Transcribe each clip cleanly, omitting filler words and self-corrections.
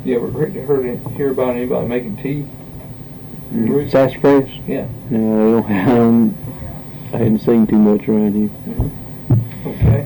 You ever hear about anybody making tea? Sassafras? Yeah. No, I hadn't seen too much around here. Okay.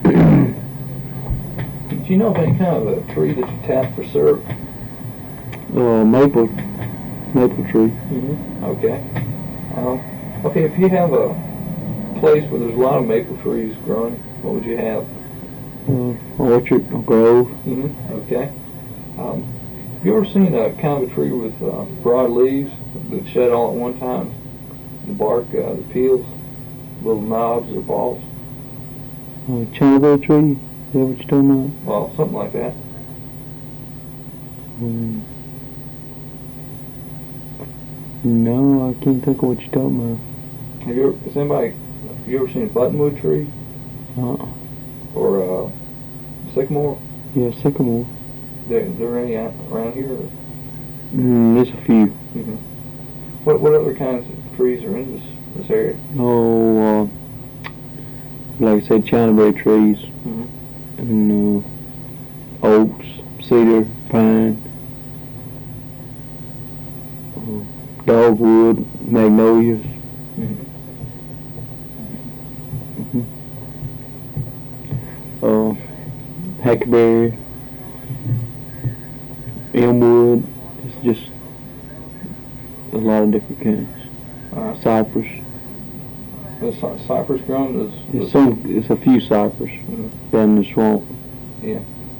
Do you know of any kind of a tree that you tap for syrup? Maple tree. Okay. Okay, if you have a place where there's a lot of maple trees growing, what would you have? Orchard, a grove. Okay. Have you ever seen a kind of a tree with broad leaves that shed all at one time? The bark, the peels, little knobs or balls? China Bay tree? Is that what you're talking about? Well, something like that. No, I can't think of what you're talking about. Have you ever seen a buttonwood tree? Or sycamore? Yeah, sycamore. There any around here? There's a few. What other kinds of trees are in this area? Like I said, China Bay trees. And oaks, cedar, pine, dogwood, magnolias. Hackberry, elmwood. It's just a lot of different kinds. Cypress. Is cypress grown? It's a few cypress down in the swamp. Yeah.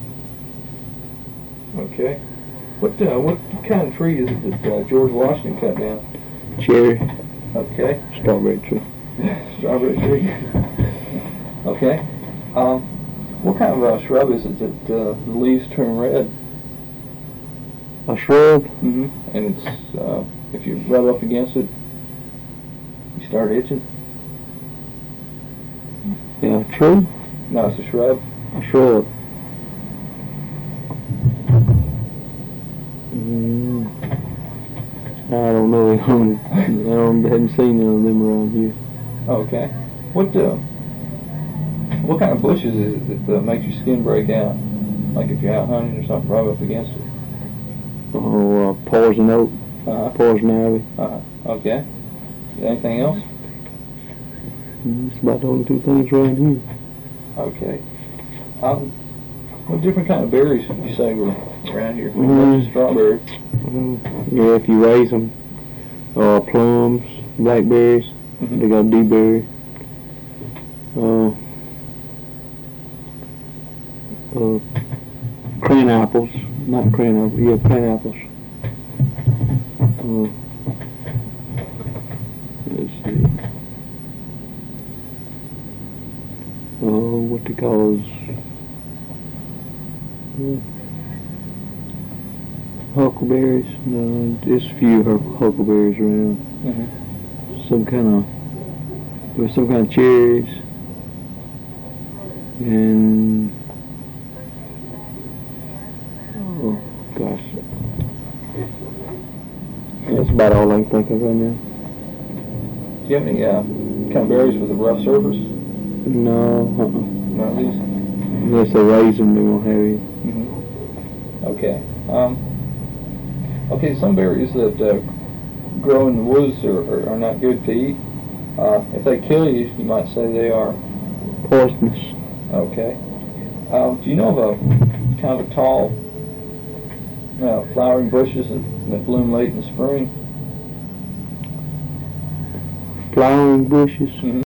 Okay. What kind of tree is it that George Washington cut down? Cherry. Okay. Strawberry tree. Strawberry tree. Okay. What kind of shrub is it that the leaves turn red? A shrub? And it's if you rub up against it, you start itching. Yeah, a tree? No, it's a shrub. A shrub. I don't know. I haven't seen none of them around here. Okay. What kind of bushes is it that makes your skin break out? Like if you're out hunting or something, rub up against it. Poison oak. Poison ivy. Okay. Anything else? That's about the only two things around here. Okay. What different kind of berries would you say were around here? Strawberry. Yeah, if you raise them. Plums, blackberries. They got dewberry. Crane apples. Not crane apples. Yeah, crane apples. Let's see. What they call those? Huckleberries. No, there's a few huckleberries around. Some kind of cherries. And gosh, that's about all I can think of right now. Do you have any kind of berries with a rough surface? No. None of these? Unless they raise them, they won't have any. Okay. Okay, some berries that grow in the woods are not good to eat. If they kill you, you might say they are poisonous. Okay. Do you know of a kind of a tall flowering bushes that bloom late in the spring? Flowering bushes?